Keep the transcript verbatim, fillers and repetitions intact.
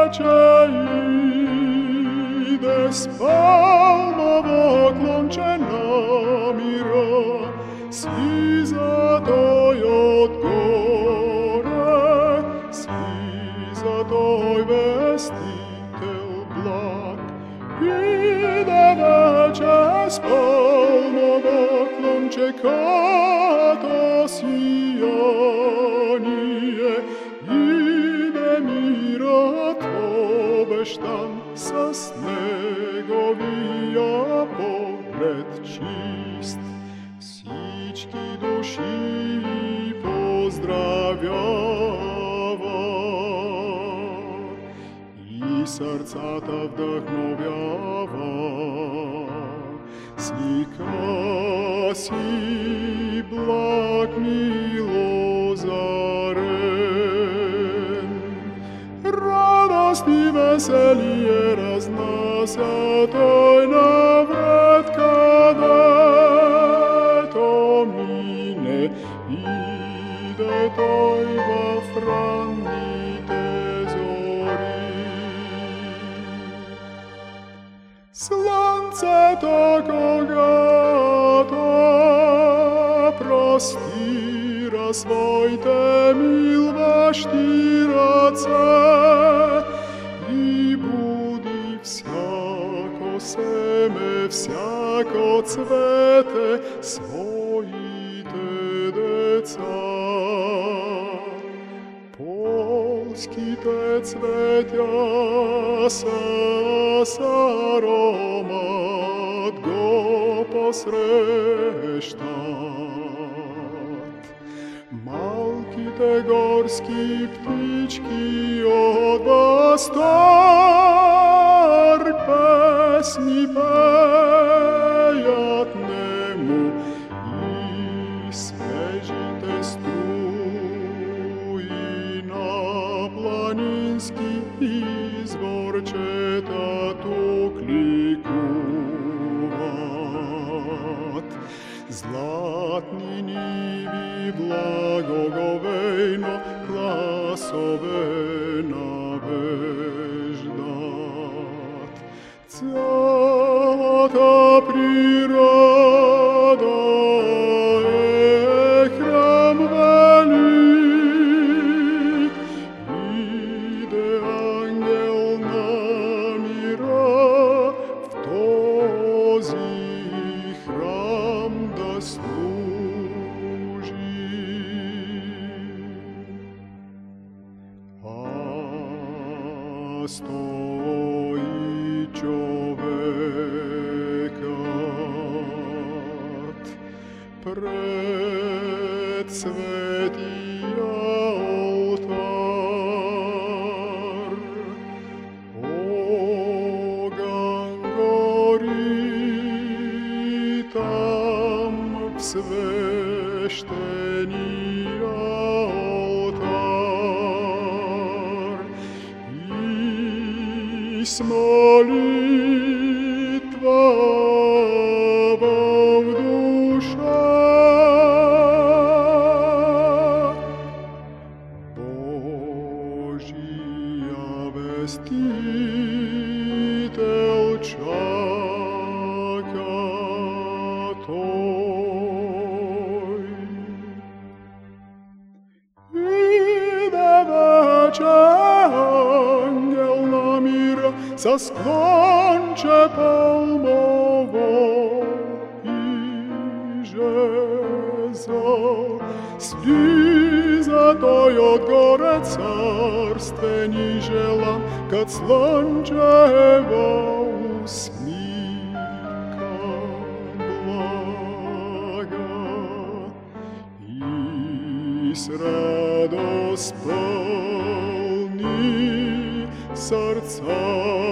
вече иде с палмово клонче намира, слизатой отгоре, слизатой вестител благ. Иде вече с палмово клонче като сияние, иде мирът обещан с неговия поглед чист. Всички души поздравява и сърцата вдъхновява. Слика си благ милозарен, радост и веселие разнася той навред, където мине, иде той в ранните зори. Слънцето, когато простира своите милващи ръце и буди всяко семе, всяко цвете своите деца. Полските цветя с аромат го посрещат. Малките горски птички от възторг песни пеят нему и свежите струи на планински изворчета тук ликуват. Златни ниви благоговейно гласове навеждат. Цялата природа е храм велик, иде ангел на мира в този храм да служи. А стои човекът пред светия олтар. Огън гори там в свещения олтар и с молитва в душа Божия вестител чака той. Иде вече ангел на мира с клонче палмово и жезъл. Слиза той отгоре царствени желан, кът слънчева усмивка блага и с радост пълни сърца.